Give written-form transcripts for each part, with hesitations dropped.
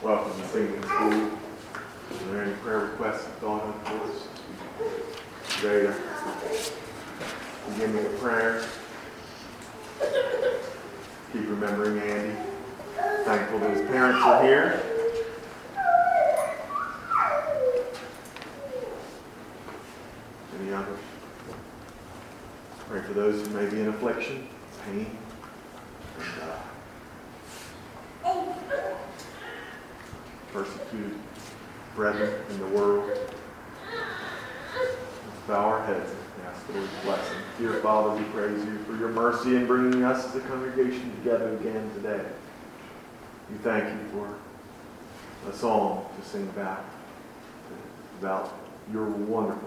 welcome to singing school. Are there any prayer requests thought of for us? Today, begin with a prayer. Keep remembering Andy. Thankful that his parents are here. Any others? Pray for those who may be in affliction, pain, and persecuted brethren in the world. Let's bow our heads and ask the Lord's blessing. Dear Father, we praise you for your mercy in bringing us as a congregation together again today. We thank you for a song to sing about your wonderful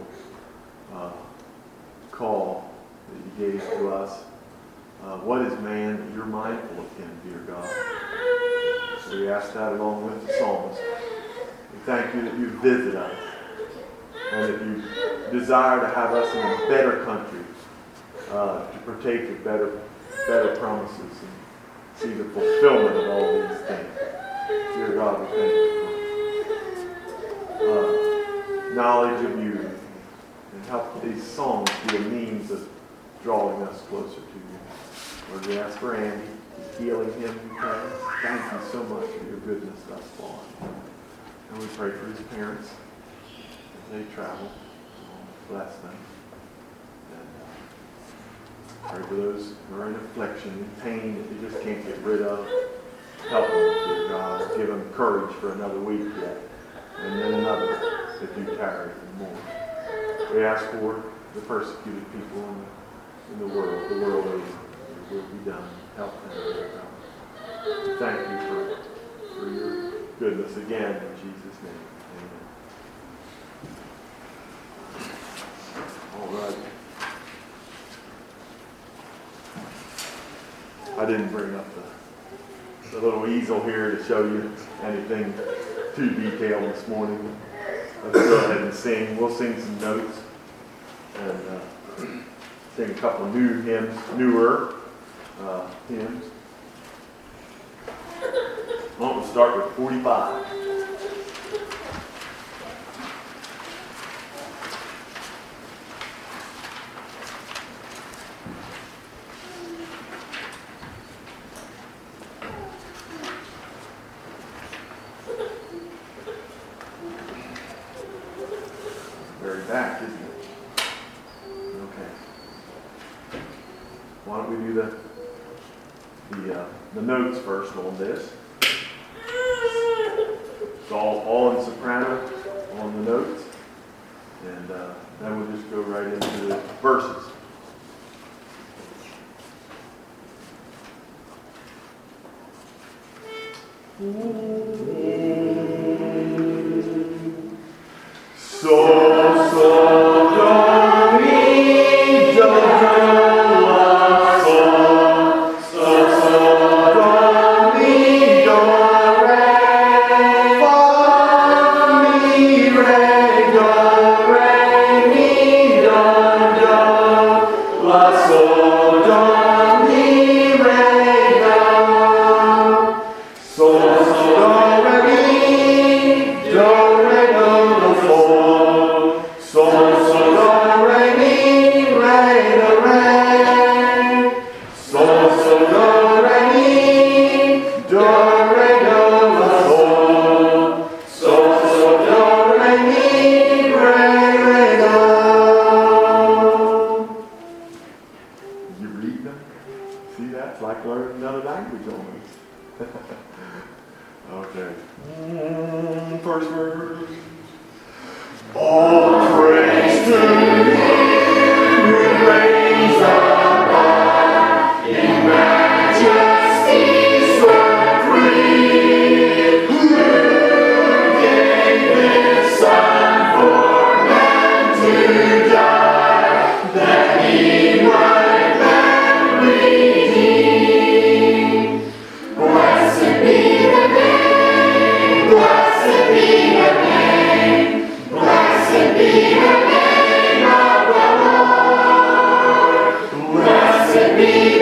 call that you gave to us. What is man that you're mindful of him, dear God? So we ask that along with the psalmist. We thank you that you visit us and that you desire to have us in a better country to partake of better promises and see the fulfillment of all these things. Dear God, we thank you for knowledge of you and help these songs be a means of drawing us closer to you. Lord, we ask for Andy, healing him, we pray. Thank you so much for your goodness thus far. And we pray for his parents as they travel. Bless them. And pray for those who are in affliction and pain that they just can't get rid of. Help them, dear God. Give them courage for another week yet. And then another if you tarry and more. We ask for the persecuted people in the world over. Your will be done. Help them, dear God. Thank you for your goodness again in Jesus' name. Amen. All right. I didn't bring up the little easel here to show you anything too detailed this morning. Let's go ahead and sing. We'll sing some notes and sing a couple of new hymns, newer hymns. We'll start with 45. Very back, isn't it? Okay. Why don't we do the notes first on this? It's all in soprano on the notes, and then we'll just go right into the verses.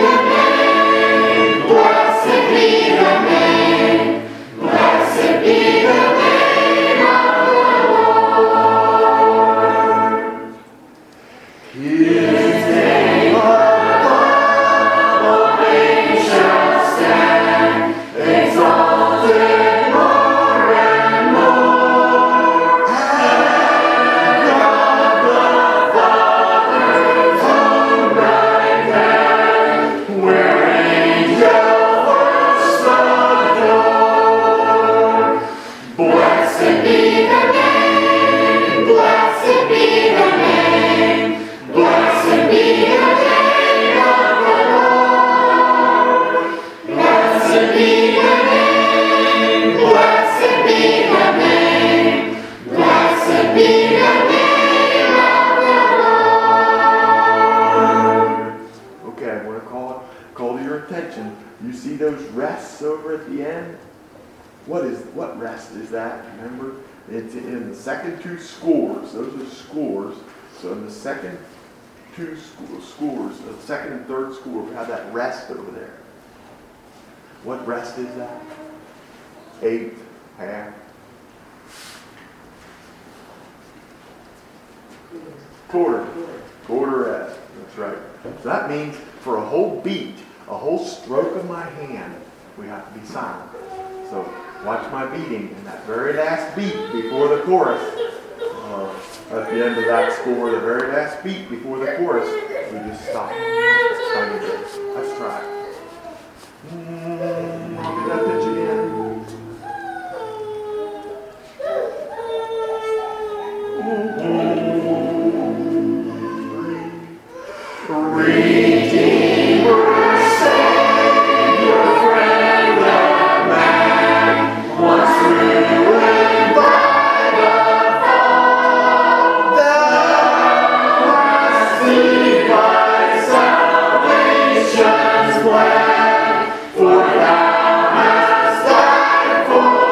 Blessed be at the end. What rest is that? Remember? It's in the second two scores. Those are scores. So in the second two scores, the second and third score, we have that rest over there. What rest is that? Eighth, half. Quarter rest. That's right. So that means for a whole beat, a whole stroke of my hand, we have to be silent. So watch my beating, and that very last beat before the chorus, at the end of that score, the very last beat before the chorus, we just stop. Let's try it. Get that pitch again. Redeemer, Savior, friend of man, once ruined by the fall, thou hast seen by salvation's plan, for thou hast died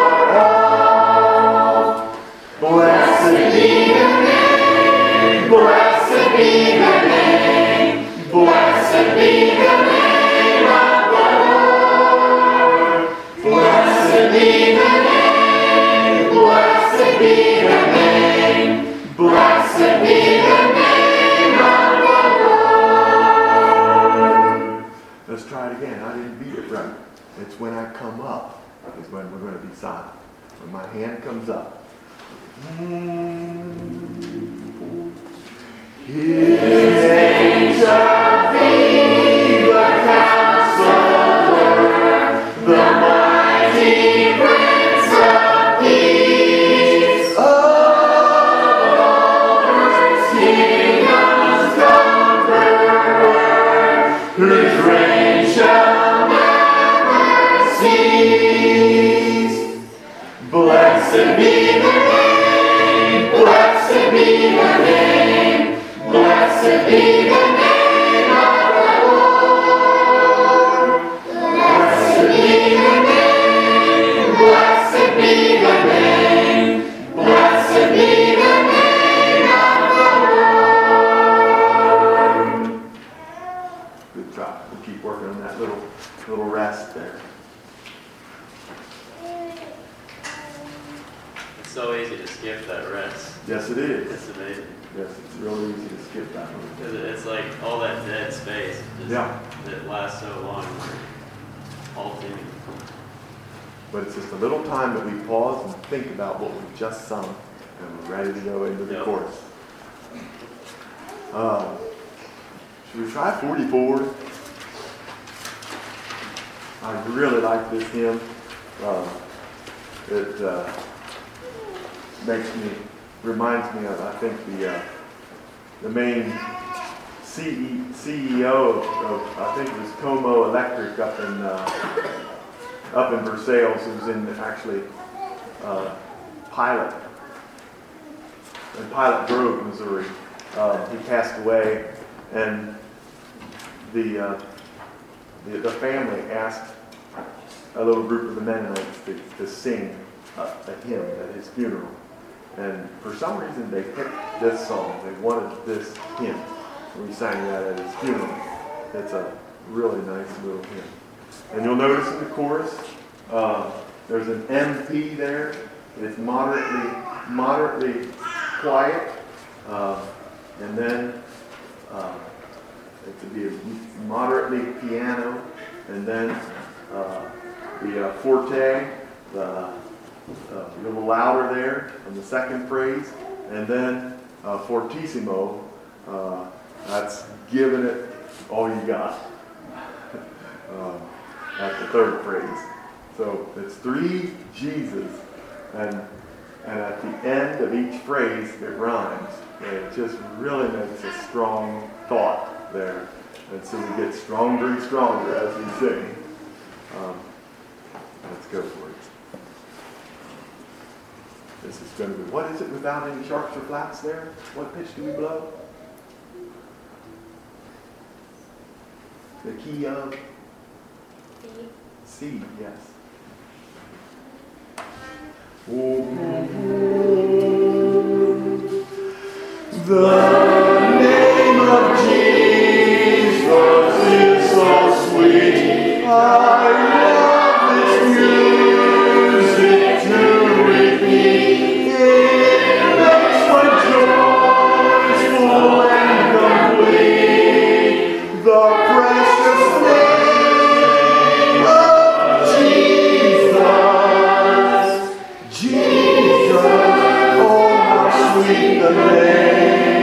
for all. Blessed be the name, blessed be the name, blessed be the name of the Lord. Blessed be the name, blessed be the name, blessed be the name of the Lord. Let's try it again. I didn't beat it right. It's when I come up is when we're going to be silent. When my hand comes up. His name shall be the Counselor, the mighty Prince of Peace. Of all earth's kingdoms conqueror, whose reign shall never cease. Blessed be the name, blessed be the name, blessed be the name of the Lord. Blessed be the name, blessed be the name, blessed be the name of the Lord. Good job. We'll keep working on that little rest there. It's so easy to skip that rest. Yes, it is. It's amazing. Yes, it's really easy to skip that one. Because it's like all that dead space that lasts so long. Halting. But it's just a little time that we pause and think about what we've just sung, and we're ready to go into the chorus. Should we try 44? I really like this hymn. It reminds me of, I think, the main CEO of I think it was Como Electric up in Versailles, who's in actually Pilot Grove, Missouri. He passed away, and the family asked a little group of the Mennonites to sing a hymn at his funeral. And for some reason they picked this song. They wanted this hymn. We sang that at his funeral. It's a really nice little hymn. And you'll notice in the chorus, there's an MP there. It's moderately quiet. And then it could be a moderately piano. And then the forte, a little louder there on the second phrase, and then fortissimo, that's giving it all you got at the third phrase. So it's three Jesus, and at the end of each phrase it rhymes. And it just really makes a strong thought there, and so we get stronger and stronger as we sing. Let's go for it. This is going to be, what is it without any sharps or flats there? What pitch do we blow? The key of? C, yes. The name of Jesus is so sweet. I love its music to repeat. It makes my joys full and complete. The precious name of Jesus. Jesus, oh how sweet the name.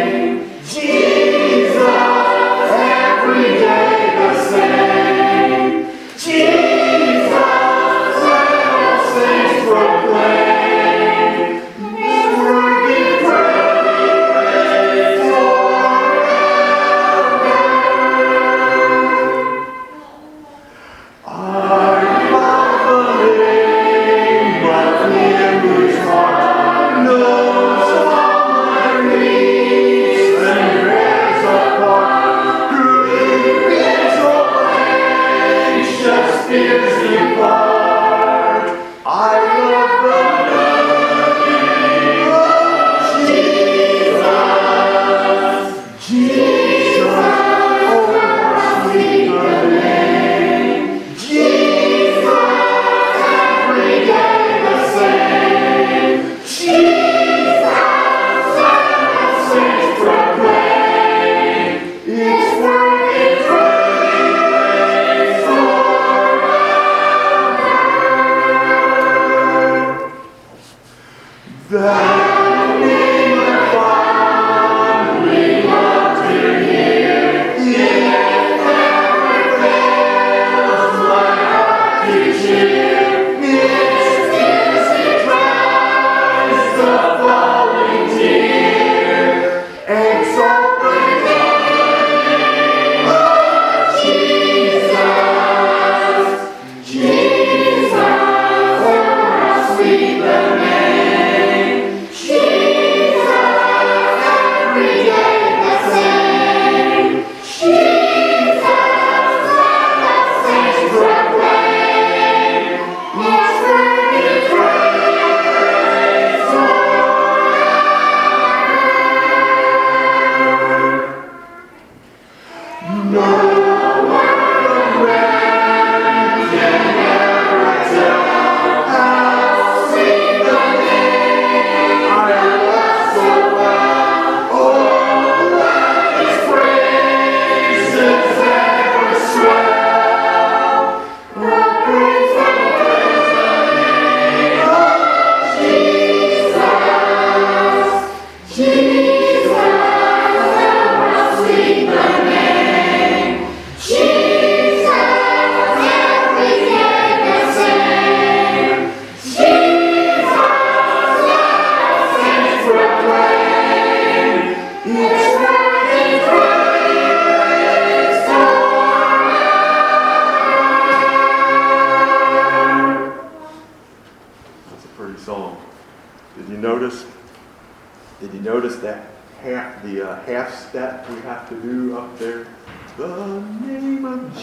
Half step we have to do up there. The name of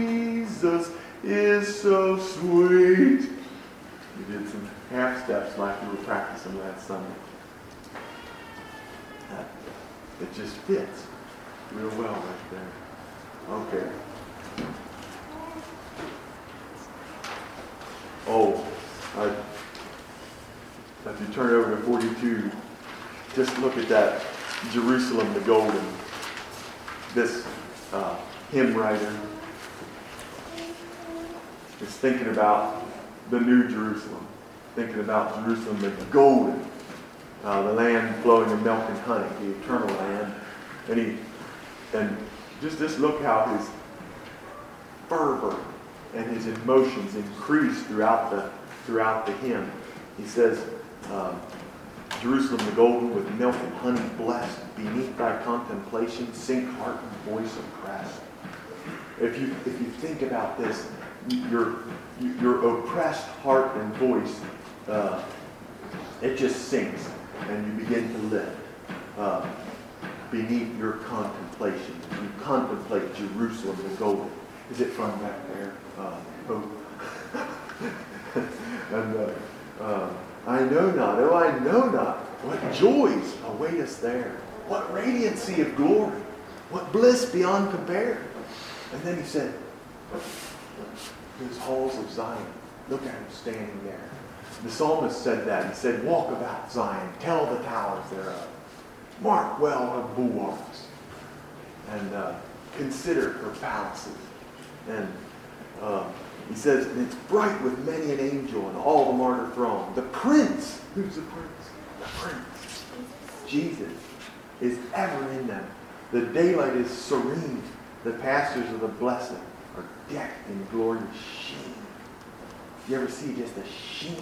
Jesus is so sweet. We did some half steps like we were practicing last Sunday. It just fits real well right there. Okay. If you turn over to 42, just look at that. Jerusalem the Golden. This hymn writer is thinking about the New Jerusalem, thinking about Jerusalem the Golden, the land flowing of milk and honey, the eternal land. And just look how his fervor and his emotions increase throughout the hymn. He says, Jerusalem the Golden, with milk and honey blessed, beneath thy contemplation, sink heart and voice oppressed. If you think about this, your oppressed heart and voice, it just sinks, and you begin to lift beneath your contemplation. You contemplate Jerusalem the Golden. Is it from back there? And I know not, oh, I know not what joys await us there. What radiancy of glory. What bliss beyond compare. And then he said, those halls of Zion. Look at him standing there. The psalmist said that. He said, walk about Zion. Tell the towers thereof. Mark well her bulwarks. And consider her palaces. And he says, it's bright with many an angel and all the martyr throng. The Prince. Who's the Prince? The Prince. Jesus is ever in them. The daylight is serene. The pastures of the blessed are decked in glorious sheen. You ever see just a sheen?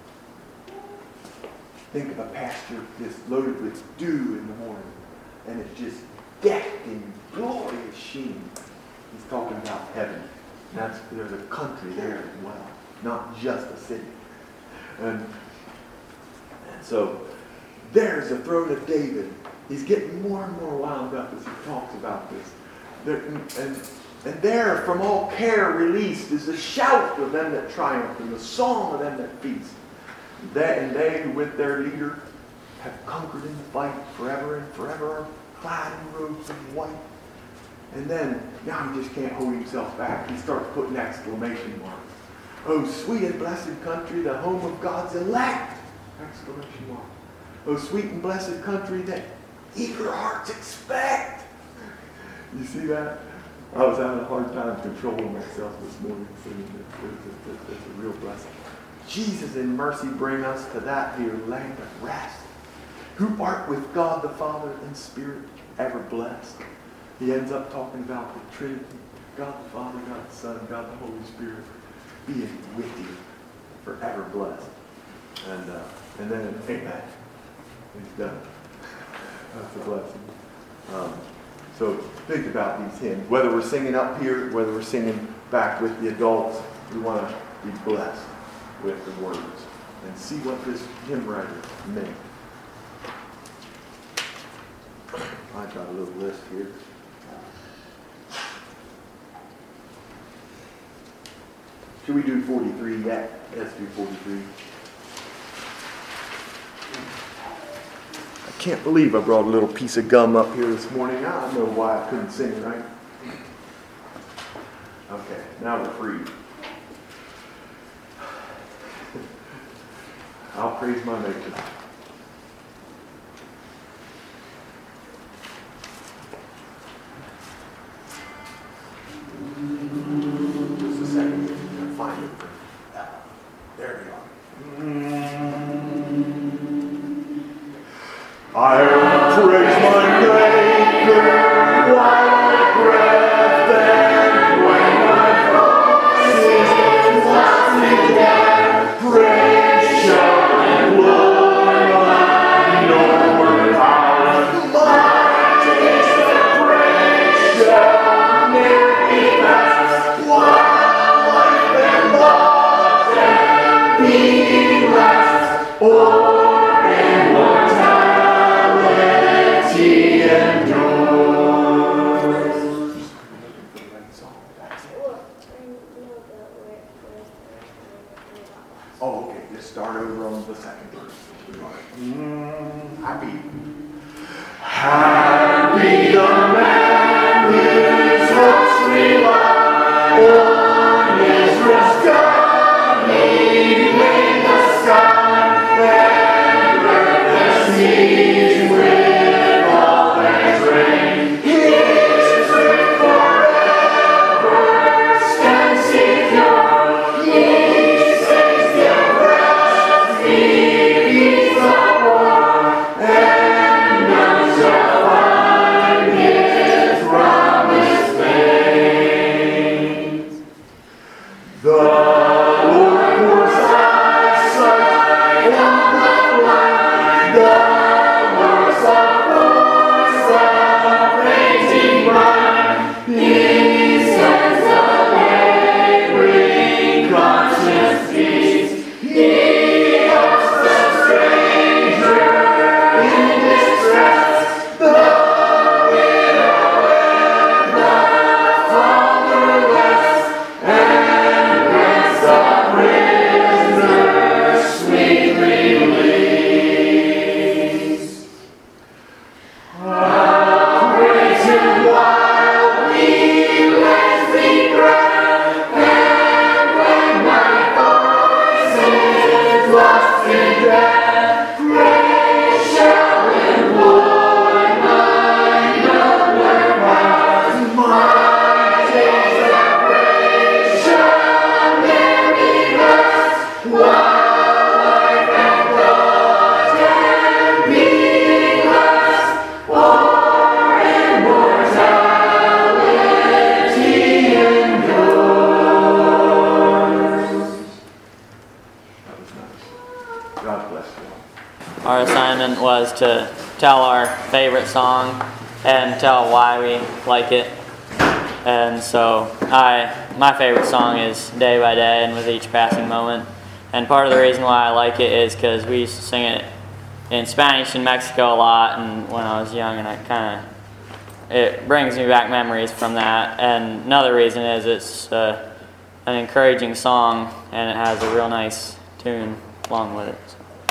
Think of a pasture just loaded with dew in the morning. And it's just decked in glorious sheen. He's talking about heaven. There's a country there as well. Not just a city. And so there's the throne of David. He's getting more and more wound up as he talks about this. And there, from all care released, is the shout of them that triumph and the song of them that feast. They who with their leader have conquered in the fight forever and forever are clad in robes of white. And then, now he just can't hold himself back. He starts putting exclamation marks. Oh, sweet and blessed country, the home of God's elect! Exclamation mark. Oh, sweet and blessed country that eager hearts expect! You see that? I was having a hard time controlling myself this morning, singing it. It's a real blessing. Jesus in mercy bring us to that dear land of rest. Who art with God the Father in spirit ever blessed. He ends up talking about the Trinity. God the Father, God the Son, God the Holy Spirit being with you forever blessed. And then amen. He's done. That's a blessing. So think about these hymns. Whether we're singing up here, whether we're singing back with the adults, we want to be blessed with the words and see what this hymn writer meant. I've got a little list here. Should we do 43 yet? Let's do 43. I can't believe I brought a little piece of gum up here this morning. I don't know why I couldn't sing right. Okay, now we're free. I'll praise my Maker. Just a second. I'm gonna find it. There we are. I praise my Maker while I breath and when my voice is lost in death. Praise shall and glory mine, no more power. Mine is the praise shall never be past. While life and love and being last, or immortality endures. Oh, okay. Just start over on the second verse. Happy. Happy the man whose hopes rely on Israel's God. He made the sky and earth and seas with all their train. His truth forever stands secure. He saves the oppressed, he leads the poor, and none shall Our assignment was to tell our favorite song and tell why we like it. And so my favorite song is Day by Day and With Each Passing Moment. And part of the reason why I like it is because we used to sing it in Spanish in Mexico a lot, and when I was young, and it brings me back memories from that. And another reason is it's an encouraging song, and it has a real nice tune along with it.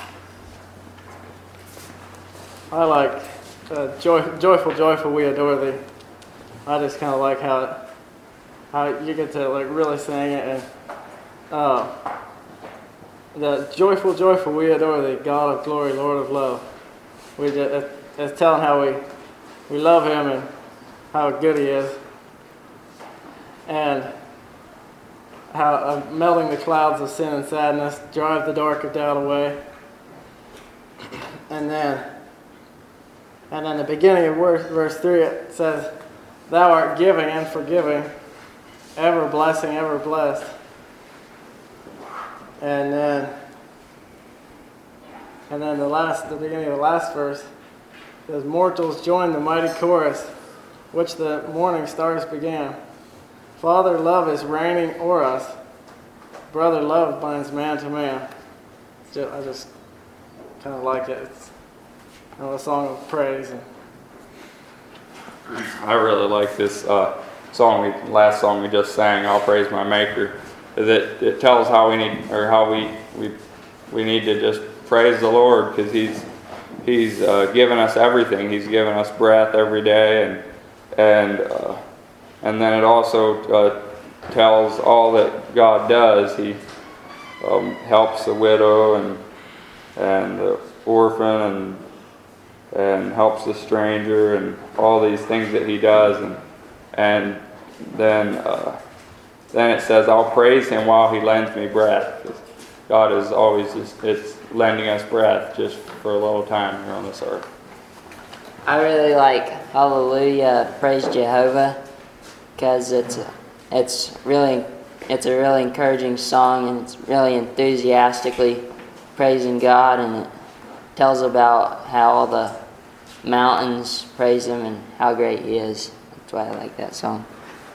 I like Joyful, Joyful, We Adore Thee. I just kind of like how you get to like really sing it, and the Joyful, Joyful, We Adore Thee, God of Glory, Lord of Love. It's telling how we love Him and how good He is, and how melting the clouds of sin and sadness, drive the dark of doubt away, and then the beginning of verse 3, it says, Thou art giving and forgiving, ever blessing, ever blessed. And then the beginning of the last verse says, Mortals join the mighty chorus, which the morning stars began. Father love is reigning o'er us. Brother love binds man to man. I just kind of like it. It's a song of praise. I really like this last song we just sang, I'll Praise My Maker. That it tells how we need, or how we need to just praise the Lord, because He's given us everything. He's given us breath every day, and then it also tells all that God does. He helps the widow and the orphan and helps the stranger, and all these things that He does, and then it says, I'll praise Him while He lends me breath. God is always it's lending us breath just for a little time here on this earth. I really like Hallelujah, Praise Jehovah, because it's a really encouraging song, and it's really enthusiastically praising God, and it tells about how all the mountains praise Him and how great He is. That's why I like that song.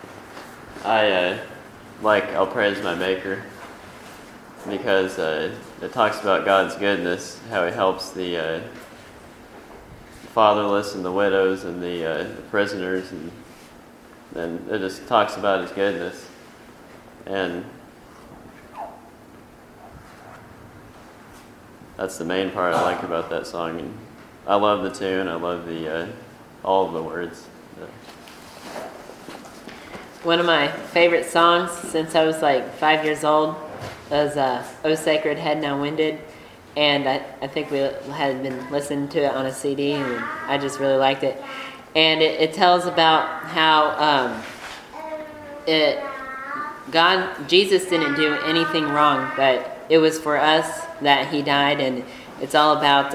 I like I'll Praise My Maker because it talks about God's goodness, how He helps the fatherless and the widows and the prisoners, and then it just talks about His goodness. And that's the main part I like about that song. And I love the tune. I love all of the words. One of my favorite songs since I was like 5 years old was "O Sacred Head Now Winded," and I think we had been listening to it on a CD, and I just really liked it. And it tells about how Jesus didn't do anything wrong, but it was for us that He died, and it's all about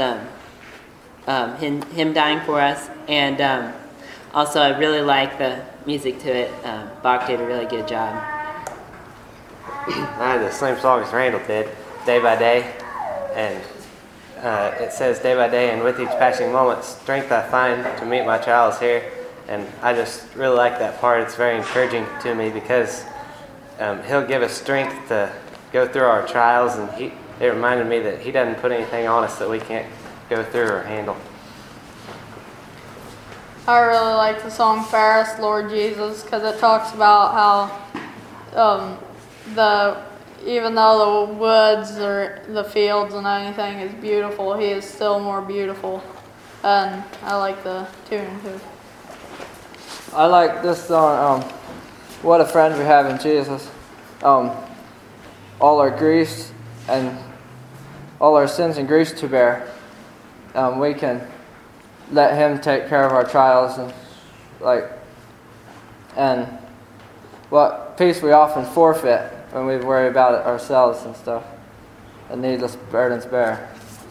him dying for us. And also, I really like the music to it. Bach did a really good job. I had the same song as Randall did, Day by Day, and it says, Day by day and with each passing moment, strength I find to meet my trials here. And I just really like that part. It's very encouraging to me because He'll give us strength to go through our trials, and it reminded me that He doesn't put anything on us that we can't go through or handle. I really like the song Ferris, Lord Jesus, because it talks about how even though the woods or the fields and anything is beautiful, He is still more beautiful. And I like the tune too. I like this song, What a Friend We Have in Jesus. All our griefs and all our sins and griefs to bear, we can let Him take care of our trials and what peace we often forfeit when we worry about it ourselves and stuff, and needless burdens bear.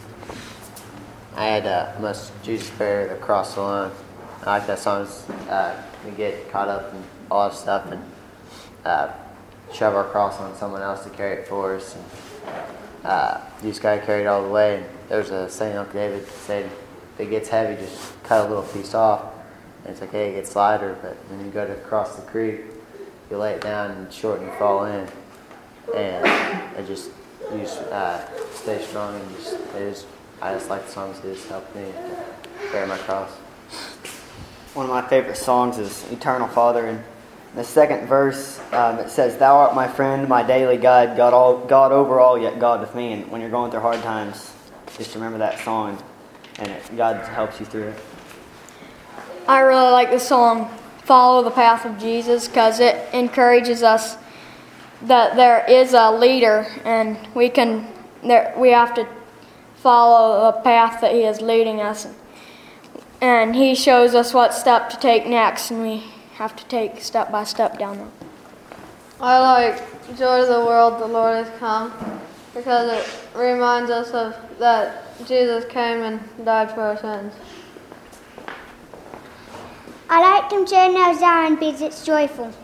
I had Must Jesus Bear the Cross Alone. I like that song. We get caught up in a lot of stuff and shove our cross on someone else to carry it for us. And, you just got to carry it all the way. And there's a saying Uncle David said, if it gets heavy, just cut a little piece off. And it's okay, it gets lighter, but when you go to cross the creek, you lay it down and short and you fall in. And you stay strong and I just like the songs that just help me bear my cross. One of my favorite songs is Eternal Father. And the second verse, it says, "Thou art my friend, my daily guide, God over all, yet God with me." And when you're going through hard times, just remember that song, and God helps you through it. I really like the song "Follow the Path of Jesus" because it encourages us that there is a leader, and we have to follow the path that He is leading us. And He shows us what step to take next, and we have to take step by step down there. I like "Joy of the World, the Lord has come" because it reminds us of that Jesus came and died for our sins. I like "Come Journey of Zion" because it's joyful.